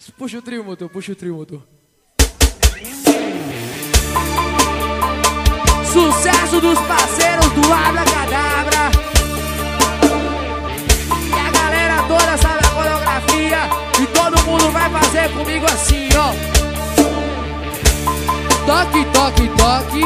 Puxa o trio, motor, puxa o trio, motor. Sucesso dos parceiros do Abracadabra. E a galera toda sabe a coreografia. E todo mundo vai fazer comigo assim, ó. Toque, toque, toque.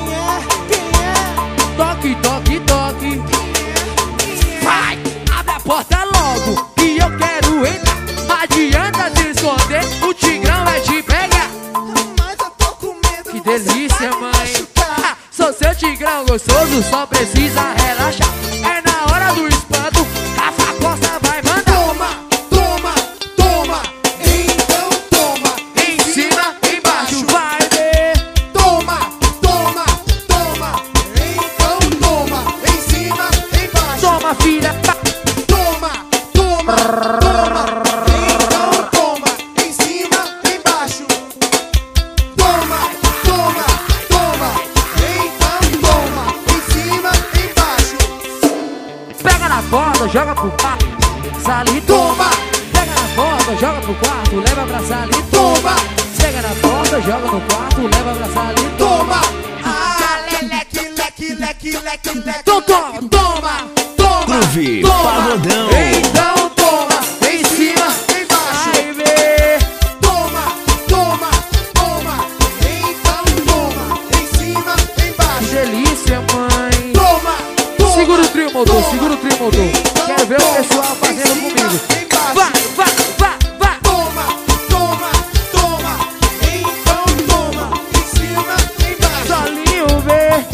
Toque, toque, toque. Vai, abre a porta logo que eu quero entrar. Não adianta se esconder, o Tigrão vai te pegar. Mas eu tô com medo. Que delícia, mãe. Sou seu Tigrão gostoso, só precisa relaxar. É na hora do espanto, a Facosta vai mandar. Toma, toma, toma. Então toma. Em cima, embaixo, vai ver. Toma, toma, toma. Então toma. Em cima, embaixo. Toma, filha. Toma, toma, toma. Então toma. Em cima, embaixo. Toma, toma, toma. Então toma. Em cima, embaixo. Pega na porta, joga pro quarto. Sala e toma. Pega na porta, joga pro quarto, leva pra sala e Toma, pega na porta, joga no quarto, leva pra sala e toma. Ah, leque, leque, leque, leque, leque. toma, Toma, toma, Groove toma. Pagodão. Então toma, em cima, embaixo. vai ver. Toma, toma, toma. Então toma. Em cima, Que embaixo. delícia, mãe. Toma, toma. Segura o trio, motor, toma. segura o trio, motor. Quero ver o pessoal fazendo comigo. Vai, vai, vai, vai. Toma, toma, toma. Então toma. Em cima, embaixo. Solinho, vê.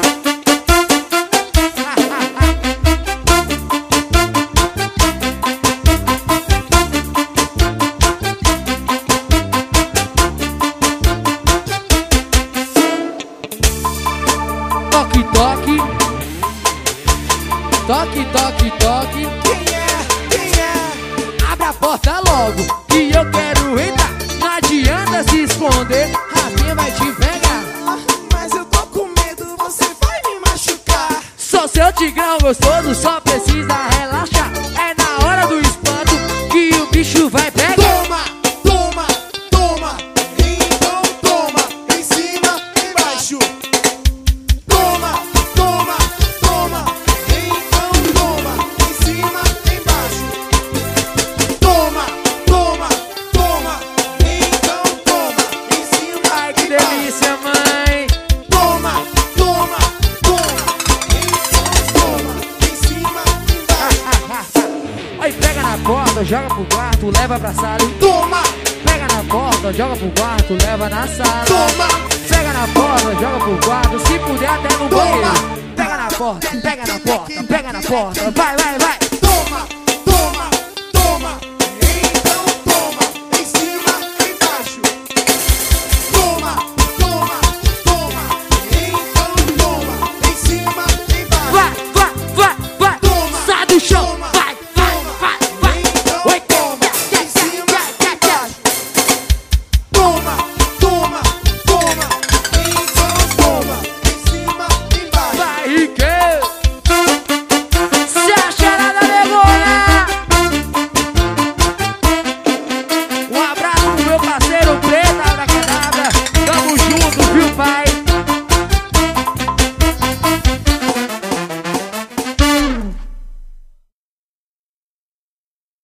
Toque, toque. Toque, toque, toque. Quem é? Quem é? Abre a porta logo que eu quero entrar. Não adianta se esconder, alguém vai te pegar. Ah, mas eu tô com medo, você vai me machucar. Sou seu Tigrão gostoso, só precisa relaxar. É na hora do espanto que o bicho vai pegar. Toma, toma, toma. Então toma. Em cima, embaixo. Toma, toma, toma. Então toma. Em cima, embaixo. Toma, toma, toma. Então toma. Em cima, Ai, que embaixo. delícia, mãe. Toma, toma, toma. Então toma. Em cima, embaixo. Aí pega na porta, joga pro quarto, leva pra sala. Toma, Pega na porta, joga pro quarto, leva na sala. toma. Pega na porta, joga pro quarto, se puder até no banheiro. Pega na porta, pega na porta, pega na porta, vai, vai, vai. Toma,